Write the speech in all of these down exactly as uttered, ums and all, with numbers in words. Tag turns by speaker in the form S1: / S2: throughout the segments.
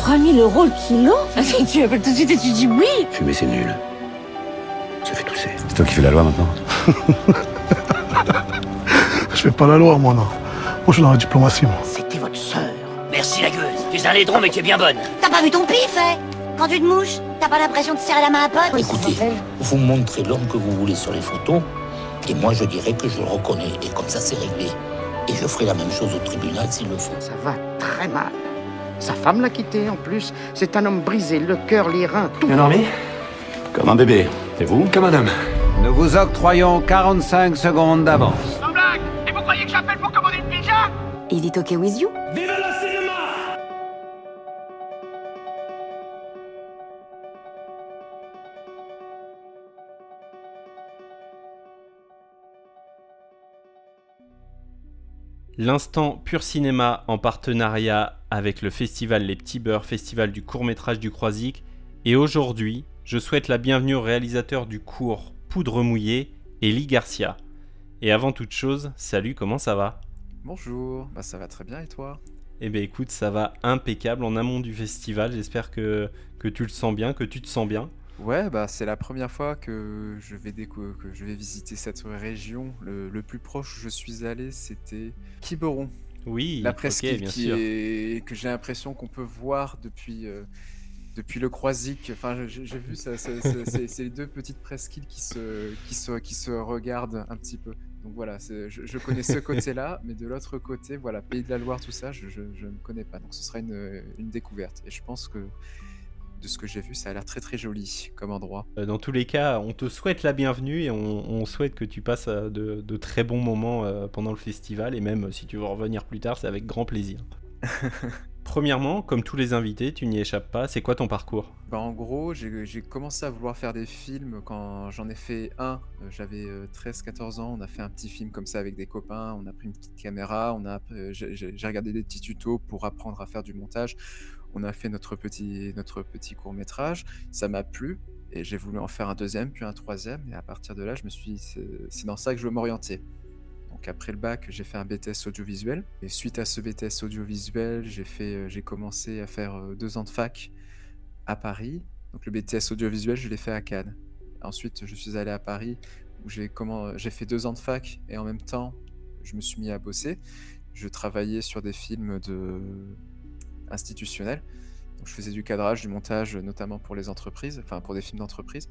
S1: trois mille euros le kilo? Tu appelles tout de suite et tu dis oui.
S2: Fumer, c'est nul. Ça fait tousser. C'est toi qui fais la loi maintenant.
S3: Je fais pas la loi, moi, non. Moi, je suis dans la diplomatie, moi.
S1: C'était votre sœur.
S4: Merci la gueule. Tu es un laidron mais tu es bien bonne.
S5: T'as pas vu ton pif, hein? Quand tu te mouches, t'as pas l'impression de serrer la main à pote?
S4: Écoutez, vous montrez l'homme que vous voulez sur les photos, et moi je dirais que je le reconnais, et comme ça c'est réglé. Et je ferai la même chose au tribunal s'il le faut.
S6: Ça va très mal. Sa femme l'a quitté en plus. C'est un homme brisé, le cœur, les reins, tout.
S2: Bien dormi? Comme un bébé. Et vous?
S7: Comme un homme.
S8: Nous vous octroyons quarante-cinq secondes d'avance.
S9: Sans blague! Et vous croyez que j'appelle pour commander une pizza?
S5: Is it okay with you?
S9: Vive le cinéma!
S10: L'instant Pur Cinéma en partenariat avec le festival Les Petits Beurs, festival du court-métrage du Croisic. Et aujourd'hui, je souhaite la bienvenue au réalisateur du court Poudre mouillée, Élie Garcia. Et avant toute chose, salut, comment ça va?
S11: Bonjour, bah ça va très bien et toi?
S10: Eh bien écoute, ça va impeccable en amont du festival, j'espère que, que tu le sens bien, que tu te sens bien.
S11: Ouais, bah c'est la première fois que je vais, déco- que je vais visiter cette région. Le, le plus proche où je suis allé, c'était Quiberon.
S10: Oui,
S11: La
S10: ok,
S11: presqu'île
S10: bien
S11: qui
S10: sûr.
S11: est... que j'ai l'impression qu'on peut voir depuis, euh, depuis le Croisic. Enfin, j'ai j'ai vu, ça, ça- ça- c'est c'est les deux petites presqu'îles qui se, qui, se, qui se regardent un petit peu. Donc voilà, c'est- je, je connais ce côté-là, mais de l'autre côté, voilà, Pays de la Loire, tout ça, je, je, je ne connais pas. Donc ce sera une, une découverte. Et je pense que de ce que j'ai vu, ça a l'air très très joli comme endroit.
S10: Euh, Dans tous les cas, on te souhaite la bienvenue et on, on souhaite que tu passes euh, de, de très bons moments euh, pendant le festival. Et même euh, si tu veux revenir plus tard, c'est avec grand plaisir. Premièrement, comme tous les invités, tu n'y échappes pas. C'est quoi ton parcours?
S11: Bah, en gros, j'ai j'ai commencé à vouloir faire des films quand j'en ai fait un. Euh, J'avais euh, treize quatorze ans. On a fait un petit film comme ça avec des copains. On a pris une petite caméra. On a, euh, j'ai j'ai- j'ai regardé des petits tutos pour apprendre à faire du montage. On a fait notre petit, notre petit court-métrage. Ça m'a plu et j'ai voulu en faire un deuxième, puis un troisième. Et à partir de là, je me suis dit, c'est c'est dans ça que je veux m'orienter. Donc après le bac, j'ai fait un B T S audiovisuel. Et suite à ce B T S audiovisuel, j'ai fait, euh, j'ai commencé à faire euh, deux ans de fac à Paris. Donc le B T S audiovisuel, je l'ai fait à Cannes. Ensuite, je suis allé à Paris où j'ai comment, j'ai fait deux ans de fac et en même temps, je me suis mis à bosser. Je travaillais sur des films de institutionnels. Donc je faisais du cadrage, du montage, notamment pour les entreprises, enfin pour des films d'entreprise.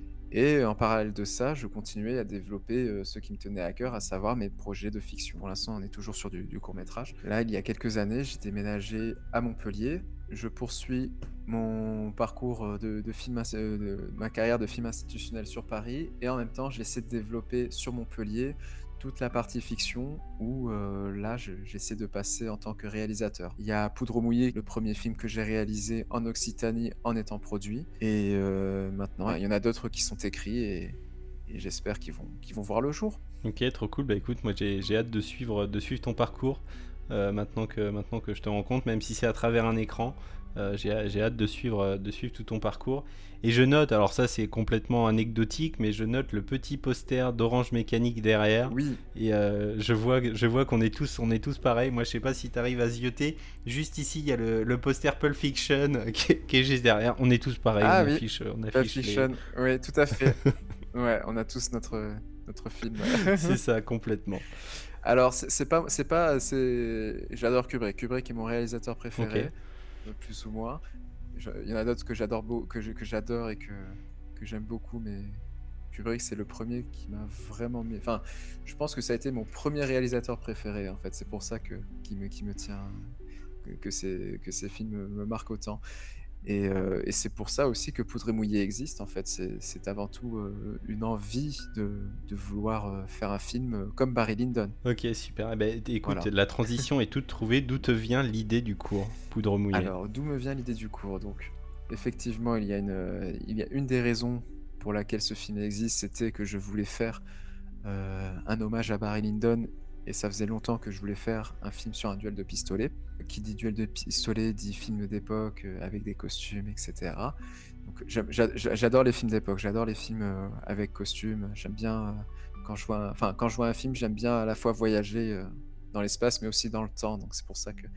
S11: Et en parallèle de ça, je continuais à développer euh, ce qui me tenait à cœur, à savoir mes projets de fiction. Pour l'instant, on est toujours sur du, du court-métrage. Là, il y a quelques années, j'ai déménagé à Montpellier. Je poursuis mon parcours euh, de, de film, ins- euh, de ma carrière de film institutionnel sur Paris. Et en même temps, j'essaie de développer sur Montpellier toute la partie fiction où euh, là, je- j'essaie de passer en tant que réalisateur. Il y a Poudre mouillée, le premier film que j'ai réalisé en Occitanie en étant produit. Et euh, maintenant, il y en a d'autres qui sont écrits et, et j'espère qu'ils vont, qu'ils vont voir le jour.
S10: Ok, trop cool. Bah écoute, moi j'ai j'ai hâte de suivre, de suivre ton parcours euh, maintenant que, maintenant que je te rencontre, même si c'est à travers un écran. Euh, j'ai j'ai hâte de suivre, euh, de suivre tout ton parcours. Et je note, alors ça c'est complètement anecdotique, mais je note le petit poster d'Orange Mécanique derrière.
S11: Oui,
S10: Et euh, je vois, je vois qu'on est tous, on est tous pareils. Moi, je sais pas si tu arrives à zioter. Juste ici, il y a le, le poster Pulp Fiction qui est, qui est juste derrière. On est tous pareils.
S11: Ah
S10: on
S11: oui,
S10: affiche, on
S11: Pulp
S10: affiche les-
S11: Fiction, oui, tout à fait. Ouais, on a tous notre, notre film.
S10: C'est ça, complètement.
S11: Alors, c'est c'est pas, c'est pas, c'est... J'adore Kubrick. Kubrick est mon réalisateur préféré,
S10: Ok.
S11: euh, plus ou moins. Je- Il y en a d'autres que j'adore, beau- que je- que j'adore et que, que j'aime beaucoup, mais Kubrick, c'est le premier qui m'a vraiment mis... Enfin, je pense que ça a été mon premier réalisateur préféré, en fait. C'est pour ça que, qui me, qui me tient... Que, que ces, que ces films me, me marquent autant. Et, euh, et c'est pour ça aussi que Poudre et mouillée existe, en fait. C'est c'est avant tout euh, une envie de, de vouloir euh, faire un film euh, comme Barry Lyndon.
S10: Ok, super. Eh ben, écoute,
S11: Voilà.
S10: la transition est toute trouvée. D'où te vient l'idée du cours Poudre mouillée?
S11: Alors, d'où me vient l'idée du cours? Donc, effectivement, il y a une, euh, il y a une des raisons pour laquelle ce film existe, c'était que je voulais faire euh, un hommage à Barry Lyndon, et ça faisait longtemps que je voulais faire un film sur un duel de pistolet. Qui dit duel de pistolet dit film d'époque euh, avec des costumes, et cetera. Donc, j'aime- j'a- j'a- j'adore les films d'époque, j'adore les films euh, avec costumes. J'aime bien euh, quand je vois, un- enfin quand je vois un film, j'aime bien à la fois voyager euh, dans l'espace, mais aussi dans le temps. Donc c'est pour ça que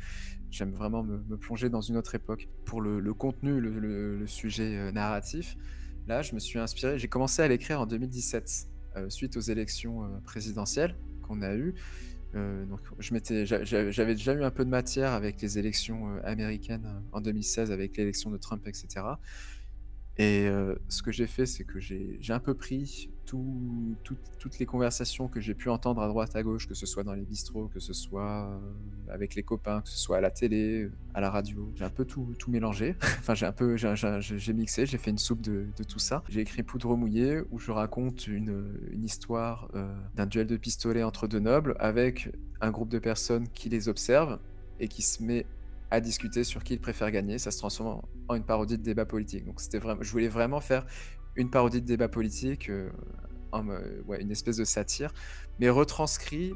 S11: j'aime vraiment me, me plonger dans une autre époque. Pour le, le contenu, le, le- le sujet euh, narratif, là, je me suis inspiré, j'ai commencé à l'écrire en deux mille dix-sept, euh, suite aux élections euh, présidentielles qu'on a eues. Euh, donc, je m'étais, j'a- j'a- j'avais déjà eu un peu de matière avec les élections euh, américaines euh, en deux mille seize, avec l'élection de Trump, et cetera. Et euh, ce que j'ai fait, c'est que j'ai j'ai un peu pris tout- tout- toutes les conversations que j'ai pu entendre à droite, à gauche, que ce soit dans les bistrots, que ce soit euh, avec les copains, que ce soit à la télé, euh, à la radio. J'ai un peu tout, tout mélangé. Enfin, j'ai un peu, j'ai j'ai- j'ai- j'ai mixé, j'ai fait une soupe de, de tout ça. J'ai écrit Poudre mouillée, où je raconte une, une histoire euh, d'un duel de pistolets entre deux nobles, avec un groupe de personnes qui les observent et qui se met à discuter sur qui il préfère gagner. Ça se transforme en, en une parodie de débat politique. Donc c'était vraiment, je voulais vraiment faire une parodie de débat politique, euh, en, euh, ouais, une espèce de satire, mais retranscrit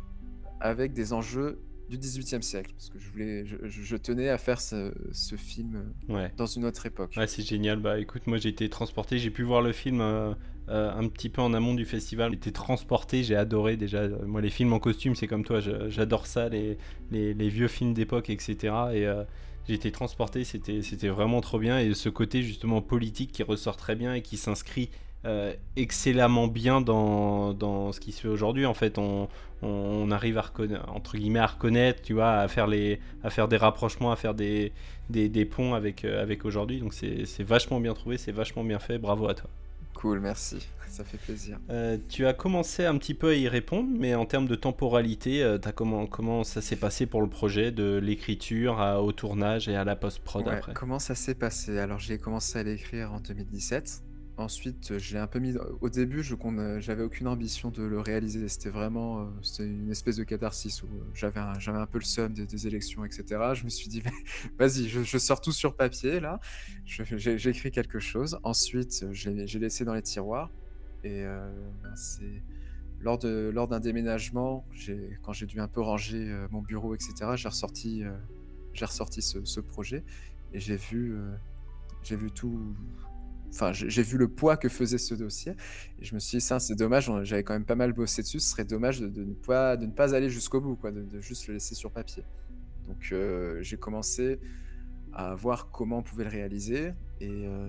S11: avec des enjeux du dix-huitième siècle, parce que je voulais, je, je- je tenais à faire ce, ce film euh,
S10: Ouais.
S11: dans une autre époque.
S10: Ouais, c'est génial. Bah écoute, moi j'ai été transporté, j'ai pu voir le film euh, euh, un petit peu en amont du festival. J'ai été transporté, j'ai adoré déjà. Euh, Moi les films en costume, c'est comme toi, je- j'adore ça, les, les, les vieux films d'époque, et cetera. Et euh, j'ai été transporté, c'était, c'était vraiment trop bien. Et ce côté justement politique qui ressort très bien et qui s'inscrit euh, excellemment bien dans, dans ce qui se fait aujourd'hui. En fait, on, on, on arrive à reconnaître, entre guillemets, à reconnaître, tu vois, à faire, les, à faire des rapprochements, à faire des, des, des ponts avec, euh, avec aujourd'hui. Donc c'est, c'est vachement bien trouvé, c'est vachement bien fait. Bravo à toi.
S11: Cool, merci, ça fait plaisir.
S10: Euh, tu as commencé un petit peu à y répondre, mais en termes de temporalité, euh, t'as comment, comment ça s'est passé pour le projet, de l'écriture à- au tournage et à la post-prod
S11: Ouais,
S10: après?
S11: comment ça s'est passé? Alors, j'ai commencé à l'écrire en deux mille dix-sept. Ensuite, euh, je l'ai un peu mis. Au début, je qu'on, euh, j'avais aucune ambition de le réaliser. C'était vraiment, euh, c'était une espèce de catharsis où euh, j'avais un, j'avais un peu le seum des, des élections, et cetera. Je me suis dit, vas-y, je, je sors tout sur papier là. Je- j'ai- J'écris quelque chose. Ensuite, euh, j'ai j'ai laissé dans les tiroirs. Et euh, ben, c'est lors de lors d'un déménagement, j'ai, quand j'ai dû un peu ranger euh, mon bureau, et cetera. J'ai ressorti, euh, j'ai ressorti ce, ce projet et j'ai vu, euh, j'ai vu tout. Enfin, j'ai j'ai vu le poids que faisait ce dossier et je me suis dit: «Ça, c'est dommage, on j'avais quand même pas mal bossé dessus, ce serait dommage de de ne pas de ne pas aller jusqu'au bout quoi, de de juste le laisser sur papier». Donc heu, j'ai commencé à voir comment on pouvait le réaliser et heu,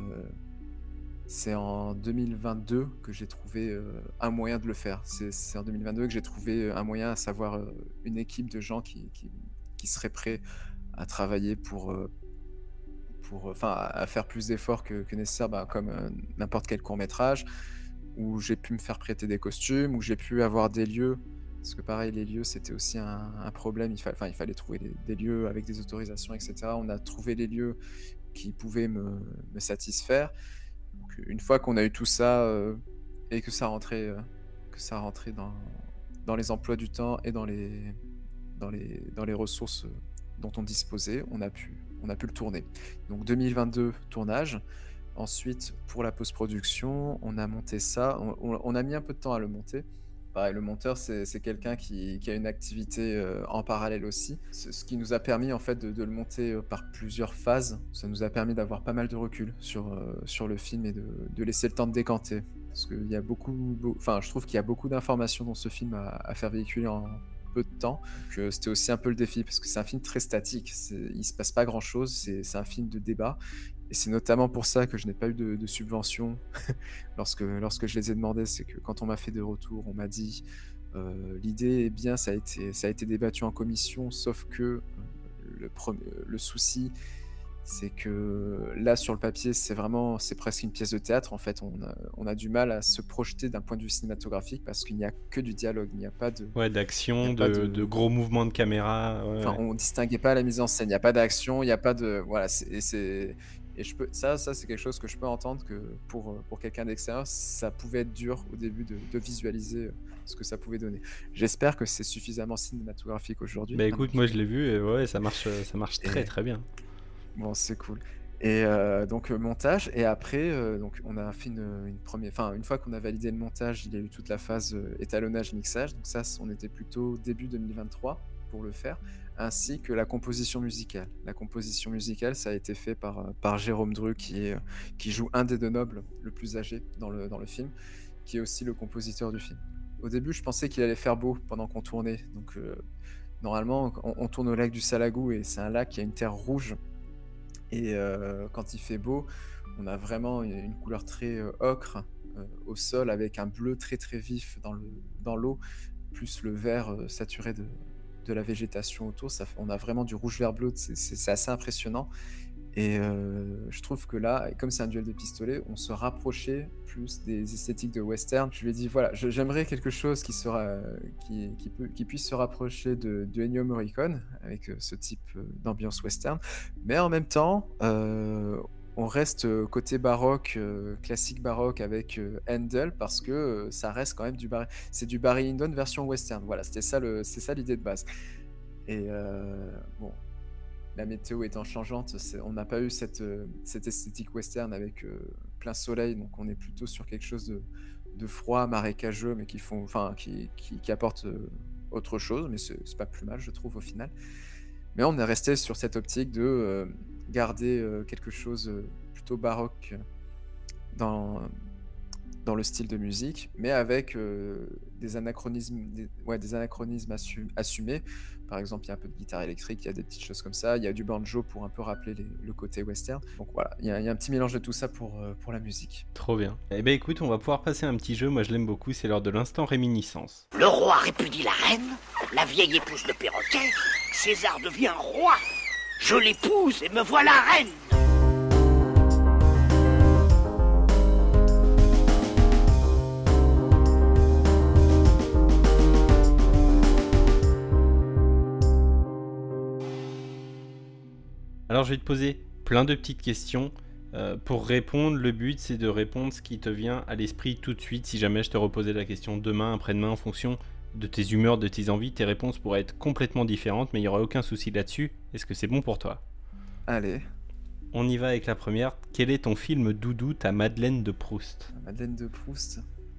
S11: c'est en deux mille vingt-deux que j'ai trouvé, heu, un moyen de le faire. C'est c'est en deux mille vingt-deux que j'ai trouvé, un moyen, à savoir, heu, une équipe de gens qui qui qui seraient prêts à travailler pour, heu, pour, enfin, à à faire plus d'efforts que que nécessaire, bah, comme, heu, n'importe quel court métrage, où j'ai pu me faire prêter des costumes, où j'ai pu avoir des lieux. Parce que pareil, les lieux, c'était aussi un un problème. Il fa enfin, il fallait trouver des des lieux avec des autorisations, et cetera. On a trouvé les lieux qui pouvaient me me satisfaire. Donc une fois qu'on a eu tout ça, heu et que ça rentrait, heu, que ça rentrait dans dans les emplois du temps et dans les dans les dans les ressources, heu, dont on disposait, on a pu on a pu le tourner. Donc deux mille vingt-deux, tournage. Ensuite, pour la post-production, on a monté ça. On on on a mis un peu de temps à le monter. Pareil, le monteur, c'est c'est quelqu'un qui qui a une activité, heu, en parallèle aussi. C'est ce qui nous a permis en fait de de le monter, heu, par plusieurs phases. Ça nous a permis d'avoir pas mal de recul sur, heu, sur le film et de de laisser le temps de décanter. Parce qu'il y a beaucoup beau enfin, je trouve qu'il y a beaucoup d'informations dans ce film à à faire véhiculer en peu de temps. Donc, heu, c'était aussi un peu le défi parce que c'est un film très statique. C'est il se passe pas grand-chose, c'est c'est un film de débat et c'est notamment pour ça que je n'ai pas eu de de subventions lorsque lorsque je les ai demandées. C'est que quand on m'a fait des retours, on m'a dit, heu: «L'idée est bien, ça a été ça a été débattu en commission, sauf que, heu, le prem le souci, c'est que là, sur le papier, c'est vraiment c'est presque une pièce de théâtre. En fait, on a on a du mal à se projeter d'un point de vue cinématographique parce qu'il n'y a que du dialogue, il n'y a pas de
S10: Ouais,
S11: il y
S10: d'action,
S11: a pas
S10: de,
S11: de
S10: de gros mouvements de caméra. Ouais,
S11: enfin,
S10: ouais.
S11: on distinguait pas la mise en scène, il y a pas d'action, il y a pas de voilà, c'est et c'est et je peux ça ça, c'est quelque chose que je peux entendre que pour, heu, pour quelqu'un d'extérieur, ça pouvait être dur au début de de visualiser, heu, ce que ça pouvait donner. J'espère que c'est suffisamment cinématographique aujourd'hui,
S10: Bah
S11: maintenant
S10: écoute,
S11: que
S10: moi je l'ai vu et ouais, ça marche, euh, ça marche très
S11: et
S10: très bien.
S11: bon, c'est cool et heu, donc heu, montage et après, heu, donc on a fait une, une première enfin, une fois qu'on a validé le montage, il y a eu toute la phase, heu, étalonnage, mixage. Donc ça, c on était plutôt début deux mille vingt-trois pour le faire, ainsi que la composition musicale. La composition musicale, ça a été fait par, heu, par Jérôme Dru qui est, heu, qui joue un des deux nobles le plus âgé dans le dans le film, qui est aussi le compositeur du film. Au début, je pensais qu'il allait faire beau pendant qu'on tournait, donc heu, normalement, on, on tourne au lac du Salagou et c'est un lac qui a une terre rouge. Et euh, quand il fait beau, on a vraiment une, une couleur très euh, ocre euh, au sol avec un bleu très très vif dans le dans l'eau, plus le vert euh, saturé de, de la végétation autour. Ça, fait- on a vraiment du rouge vert bleu. C'est c'est- c'est assez impressionnant. Et euh, je trouve que là, et comme c'est un duel de pistolets, on se rapprochait plus des esthétiques de western. Je lui ai dit, voilà, je- j'aimerais quelque chose qui, sera, qui, qui, peut, qui puisse se rapprocher de, de Ennio Morricone, avec euh, ce type euh, d'ambiance western. Mais en même temps, euh, on reste euh, côté baroque, euh, classique baroque avec euh, Handel, parce que euh, ça reste quand même du Barry, c'est du Barry Lyndon version western. Voilà, c'était ça le, c'est ça l'idée de base. Et euh, bon, la météo étant changeante, c'est- on n'a pas eu cette, euh, cette esthétique western avec euh, plein soleil, donc on est plutôt sur quelque chose de, de froid, marécageux, mais qui, font, enfin, qui, qui, qui apporte euh, autre chose, mais c'est c'est pas plus mal, je trouve, au final. Mais on est resté sur cette optique de euh, garder euh, quelque chose euh, plutôt baroque dans, dans le style de musique, mais avec euh, des anachronismes, des, ouais, des anachronismes assu- assumés. Par exemple, il y a un peu de guitare électrique, il y a des petites choses comme ça, il y a du banjo pour un peu rappeler les- le côté western. Donc voilà, il y, a il y a un petit mélange de tout ça pour, euh, pour la musique.
S10: Trop bien. Eh ben écoute, on va pouvoir passer un petit jeu, moi je l'aime beaucoup, c'est l'heure de l'instant réminiscence.
S9: Le roi répudie la reine, la vieille épouse le perroquet, César devient roi. Je l'épouse et me voilà reine.
S10: Alors je vais te poser plein de petites questions. Euh, pour répondre, le but c'est de répondre ce qui te vient à l'esprit tout de suite. Si jamais je te reposais la question demain, après-demain, en fonction de tes humeurs, de tes envies, tes réponses pourraient être complètement différentes, mais il n'y aura aucun souci là-dessus. Est-ce que c'est bon pour toi?
S11: Allez,
S10: On y va avec la première. Quel est ton film doudou, ta Madeleine de Proust?
S11: Madeleine de Proust.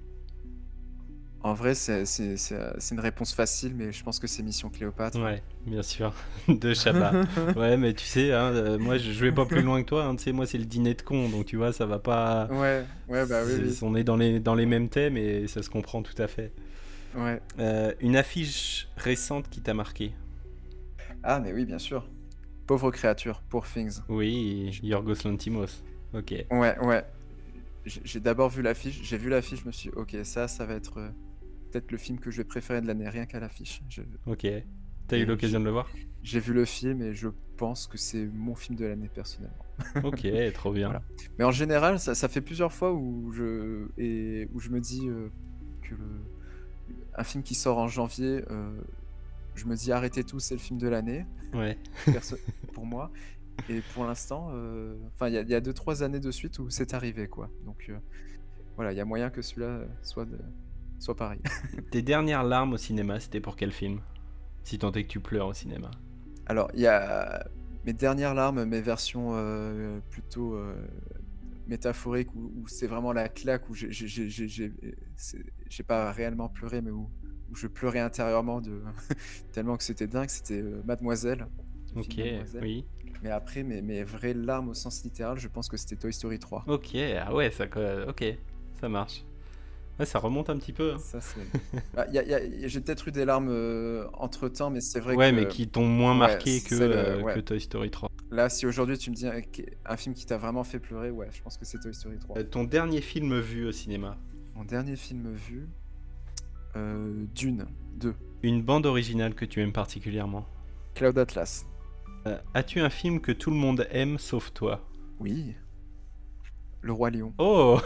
S11: En vrai, c'est c'est- c'est, euh, c'est une réponse facile, mais je pense que c'est Mission Cléopâtre.
S10: Ouais, bien sûr, de Chabat. Ouais, mais tu sais, hein, euh, moi je je vais pas plus loin que toi, hein, tu sais, moi c'est le dîner de con, donc tu vois, ça va pas...
S11: Ouais, ouais, bah oui,
S10: c'est-
S11: oui.
S10: On est dans les, dans les mêmes thèmes et ça se comprend tout à fait.
S11: Ouais.
S10: Euh, une affiche récente qui t'a marqué?
S11: Ah, mais oui, bien sûr. Pauvre créature, Poor Things.
S10: Oui, Yorgos Lanthimos. Ok,
S11: Ouais, ouais. J'ai j'ai d'abord vu l'affiche, j'ai vu l'affiche, je me suis dit, ok, ça, ça va être euh, peut-être le film que je vais préférer de l'année, rien qu'à l'affiche. Je-
S10: ok. T'as eu
S11: Et
S10: l'occasion de le voir?
S11: J'ai vu le film et je pense que c'est mon film de l'année personnellement.
S10: Ok, trop bien.
S11: Voilà. Mais en général, ça, ça fait plusieurs fois où je, et, où je me dis euh, que le, un film qui sort en janvier, euh, je me dis arrêtez tout, c'est le film de l'année,
S10: Ouais,
S11: perso- pour moi. Et pour l'instant, euh, enfin, il y, a- il y a deux, trois années de suite où c'est arrivé, quoi. Donc euh, voilà, il y a moyen que celui-là soit, de, soit pareil.
S10: tes dernières larmes au cinéma, c'était pour quel film? Si tant est que tu pleures au cinéma.
S11: Alors, il y a mes dernières larmes, mes versions euh, plutôt euh, métaphoriques, où, où c'est vraiment la claque, où j'ai j'ai- j'ai- j'ai- j'ai- c'est- j'ai pas réellement pleuré, mais où, où je pleurais intérieurement de tellement que c'était dingue, c'était euh, Mademoiselle. le
S10: Ok,
S11: film Mademoiselle.
S10: oui.
S11: Mais après, mes, mes vraies larmes au sens littéral, je pense que c'était Toy Story trois.
S10: Ok, ah ouais, ça, co- ok, ça marche. Ouais, ça remonte un petit peu. Hein.
S11: Ça, c'est... Ah, y a- y a- j'ai peut-être eu des larmes entre temps, mais c'est vrai
S10: Ouais,
S11: que
S10: mais qui t'ont moins
S11: ouais,
S10: marqué que,
S11: c'est le-
S10: euh,
S11: ouais.
S10: que Toy Story trois.
S11: là, si aujourd'hui tu me dis un, un film qui t'a vraiment fait pleurer, ouais, je pense que c'est Toy Story trois.
S10: Euh, ton dernier film vu au cinéma?
S11: Mon dernier film vu, euh, Dune deux,
S10: Une bande originale que tu aimes particulièrement?
S11: Cloud Atlas.
S10: Euh, as-tu un film que tout le monde aime sauf toi?
S11: Oui. Le Roi Lion.
S10: Oh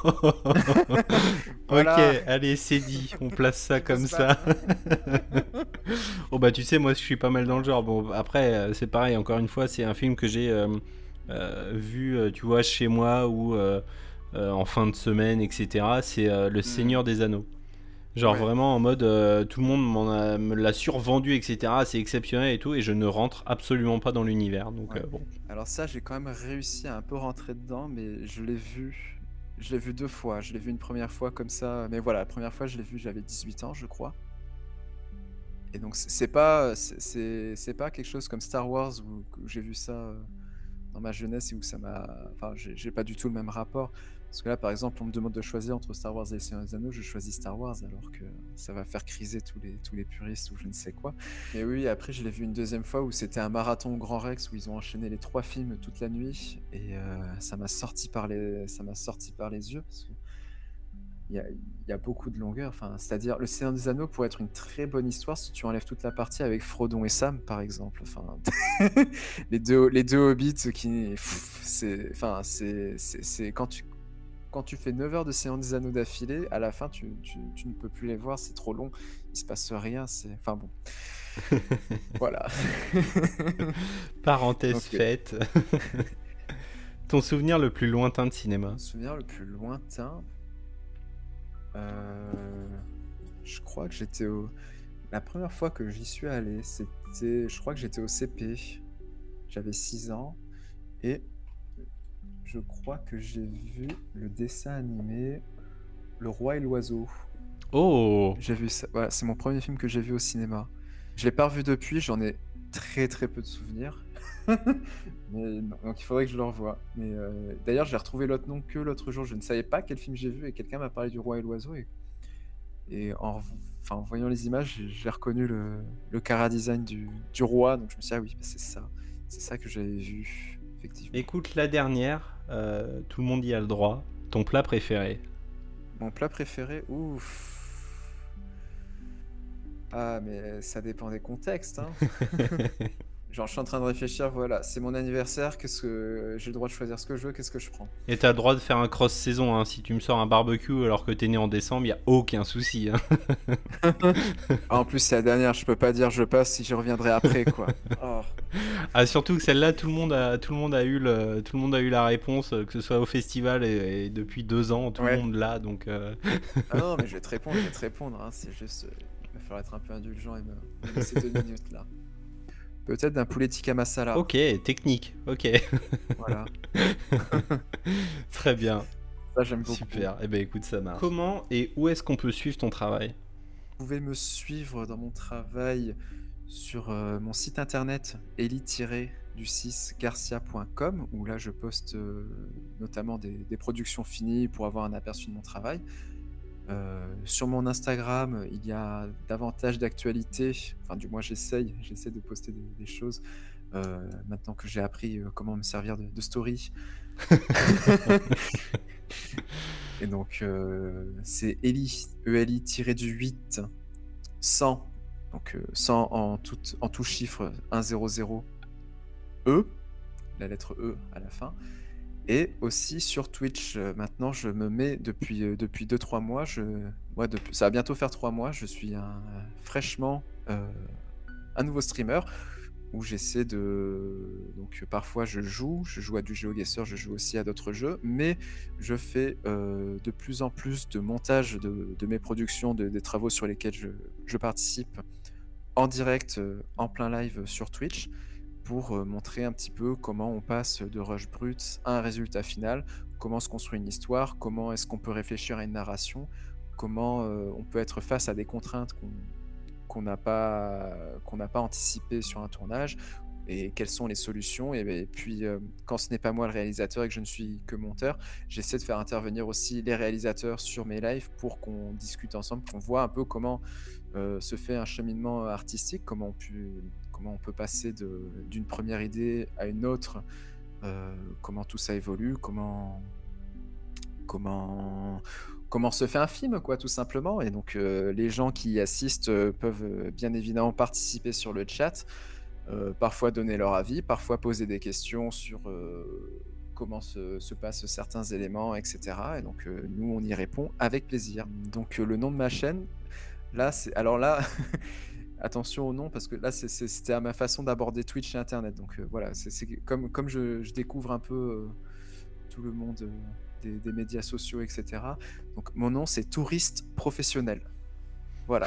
S11: Voilà.
S10: Ok, allez, c'est dit, on place ça comme ça. Oh bah tu sais, moi je suis pas mal dans le genre. Bon, après, euh, c'est pareil, encore une fois, c'est un film que j'ai euh, euh, vu, euh, tu vois, chez moi ou euh, euh, en fin de semaine, et cetera. C'est euh, Le Seigneur des Anneaux. Genre
S11: Ouais.
S10: vraiment en mode, euh, tout le monde m'en a- me l'a survendu, et cetera. C'est exceptionnel et tout, et je ne rentre absolument pas dans l'univers. Donc
S11: Ouais.
S10: euh, bon.
S11: Alors ça, j'ai quand même réussi à un peu rentrer dedans, mais je l'ai vu, je l'ai vu deux fois. Je l'ai vu une première fois comme ça, mais voilà, la première fois je l'ai vu, j'avais dix-huit ans, je crois. Et donc c'est c'est pas, c'est- c'est c'est pas quelque chose comme Star Wars où, où j'ai vu ça euh, dans ma jeunesse et où ça m'a, enfin, j'ai j'ai pas du tout le même rapport. Parce que là, par exemple, on me demande de choisir entre Star Wars et Le Seigneur des Anneaux, je choisis Star Wars, alors que ça va faire criser tous les, tous les puristes ou je ne sais quoi. Mais oui, après, je l'ai vu une deuxième fois où c'était un marathon au Grand Rex, où ils ont enchaîné les trois films toute la nuit, et euh, ça m'a sorti par les, ça m'a sorti par les yeux, parce que il y a, il y a beaucoup de longueur. Enfin, c'est-à-dire, Le Seigneur des Anneaux pourrait être une très bonne histoire si tu enlèves toute la partie avec Frodon et Sam, par exemple. Enfin, les deux, les deux hobbits qui, pff, c'est, enfin, c'est, c'est, c'est quand tu quand tu fais neuf heures de Seigneur des Anneaux d'affilée, à la fin, tu, tu, tu ne peux plus les voir, c'est trop long, il se passe rien, c'est... Enfin bon. Voilà.
S10: Parenthèse
S11: Donc,
S10: faite. Ton souvenir le plus lointain de cinéma?
S11: Mon souvenir le plus lointain... Euh... Je crois que j'étais au... La première fois que j'y suis allé, c'était... Je crois que j'étais au C P. J'avais six ans. Et... Je crois que j'ai vu le dessin animé Le Roi et l'Oiseau.
S10: Oh!
S11: J'ai vu ça. Voilà, c'est mon premier film que j'ai vu au cinéma. Je l'ai pas revu depuis, j'en ai très très peu de souvenirs. Mais non, donc il faudrait que je le revoie. Mais euh, d'ailleurs, j'ai retrouvé l'autre nom que l'autre jour. Je ne savais pas quel film j'ai vu et quelqu'un m'a parlé du Roi et l'Oiseau. Et, et en, enfin, en voyant les images, j'ai, j'ai reconnu le, le chara-design du, du roi. Donc je me suis dit, ah oui, bah c'est ça. C'est ça que j'avais vu. Effectivement.
S10: Écoute, la dernière, euh, tout le monde y a le droit. Ton plat préféré?
S11: Mon plat préféré, ouf. Ah, mais ça dépend des contextes, hein. Genre, je suis en train de réfléchir, voilà, c'est mon anniversaire, qu'est-ce que j'ai le droit de choisir ce que je veux, qu'est-ce que je prends?
S10: Et t'as le droit de faire un cross-saison, hein. Si tu me sors un barbecue alors que t'es né en décembre, y a aucun souci, hein.
S11: Ah, en plus, c'est la dernière, je peux pas dire je passe si je reviendrai après, quoi. Oh.
S10: Ah, surtout que celle-là, tout le monde a, tout le monde a eu le, tout le monde a eu la réponse, que ce soit au festival et, et depuis deux ans, tout
S11: Ouais.
S10: le monde l'a, donc. Euh...
S11: Ah non, mais je vais te répondre, je vais te répondre, hein. C'est juste, euh, il va falloir être un peu indulgent et me, me laisser deux minutes là. Peut-être d'un poulet tikka masala.
S10: Ok, technique, ok.
S11: Voilà.
S10: Très bien.
S11: Ça, j'aime beaucoup.
S10: Super, et eh ben écoute, ça marche. Comment et où est-ce qu'on peut suivre ton travail?
S11: Vous pouvez me suivre dans mon travail sur euh, mon site internet eli tiret du six garcia point com où là je poste euh, notamment des, des productions finies pour avoir un aperçu de mon travail. Euh, sur mon Instagram, il y a davantage d'actualités, enfin du moins j'essaye, j'essaie de poster des, des choses euh, maintenant que j'ai appris euh, comment me servir de, de story. Et donc euh, c'est Eli, E L I tiré du huit, cent, donc euh, cent en tout, en tout chiffre, cent, E, la lettre E à la fin. Et aussi sur Twitch, euh, maintenant je me mets depuis euh, depuis deux trois mois, je, ouais, depuis, ça va bientôt faire trois mois, je suis un, euh, fraîchement euh, un nouveau streamer où j'essaie de... Donc euh, parfois je joue, je joue à du GeoGuessr, je joue aussi à d'autres jeux, mais je fais euh, de plus en plus de montage de, de mes productions, de, des travaux sur lesquels je, je participe en direct, euh, en plein live sur Twitch, pour euh, montrer un petit peu comment on passe de rush brut à un résultat final, comment se construit une histoire, comment est-ce qu'on peut réfléchir à une narration, comment euh, on peut être face à des contraintes qu'on qu'on n'a pas, qu'on n'a pas anticipées sur un tournage, et quelles sont les solutions. Et, et puis, euh, quand ce n'est pas moi le réalisateur et que je ne suis que monteur, j'essaie de faire intervenir aussi les réalisateurs sur mes lives pour qu'on discute ensemble, qu'on voit un peu comment euh, se fait un cheminement artistique, comment on peut, comment on peut passer de, d'une première idée à une autre, euh, comment tout ça évolue, comment... comment comment se fait un film, quoi, tout simplement. Et donc euh, les gens qui y assistent euh, peuvent euh, bien évidemment participer sur le chat, euh, parfois donner leur avis, parfois poser des questions sur euh, comment se, se passent certains éléments, et cetera. Et donc euh, nous, on y répond avec plaisir. Donc euh, le nom de ma chaîne, là, c'est... Alors là... Attention au nom, parce que là, c'est, c'est, c'était à ma façon d'aborder Twitch et Internet. Donc euh, voilà, c'est, c'est comme, comme je, je découvre un peu euh, tout le monde... Euh, Des, des médias sociaux, et cetera. Donc mon nom c'est Touriste Professionnel. Voilà.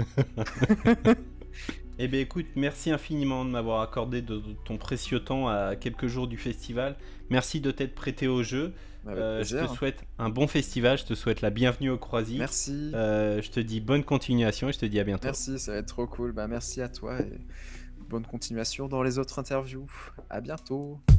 S10: Eh bien écoute, merci infiniment de m'avoir accordé de, de ton précieux temps à quelques jours du festival. Merci de t'être prêté au jeu. Euh, je te souhaite un bon festival, je te souhaite la bienvenue au Croisic.
S11: Merci.
S10: Euh, je te dis bonne continuation et je te dis à bientôt.
S11: Merci, ça va être trop cool. Bah, merci à toi et bonne continuation dans les autres interviews. À bientôt.